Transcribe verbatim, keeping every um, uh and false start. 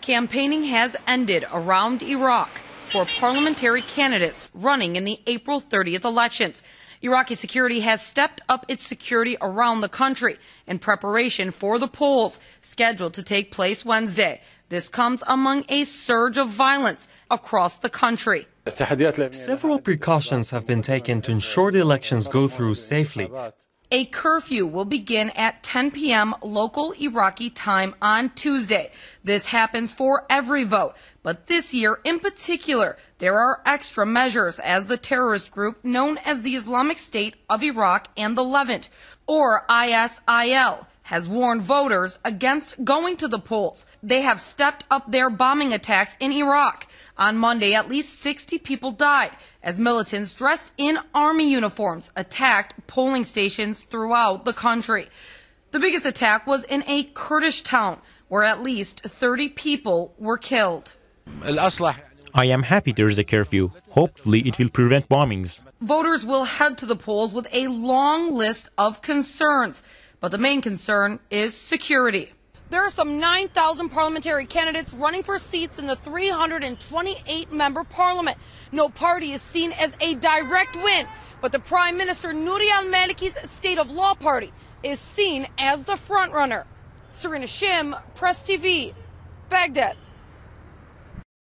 Campaigning has ended around Iraq for parliamentary candidates running in the April thirtieth elections. Iraqi security has stepped up its security around the country in preparation for the polls scheduled to take place Wednesday. This comes among a surge of violence across the country. Several precautions have been taken to ensure the elections go through safely. A curfew will begin at ten p m local Iraqi time on Tuesday. This happens for every vote, but this year in particular, there are extra measures as the terrorist group known as the Islamic State of Iraq and the Levant, or I S I L, has warned voters against going to the polls. They have stepped up their bombing attacks in Iraq. On Monday, at least sixty people died as militants dressed in army uniforms attacked polling stations throughout the country. The biggest attack was in a Kurdish town where at least thirty people were killed. I am happy there is a curfew. Hopefully it will prevent bombings. Voters will head to the polls with a long list of concerns, but the main concern is security. There are some nine thousand parliamentary candidates running for seats in the three hundred twenty-eight member parliament. No party is seen as a direct win, but the Prime Minister Nouri al-Maliki's State of Law party is seen as the frontrunner. Serena Shim, Press T V, Baghdad.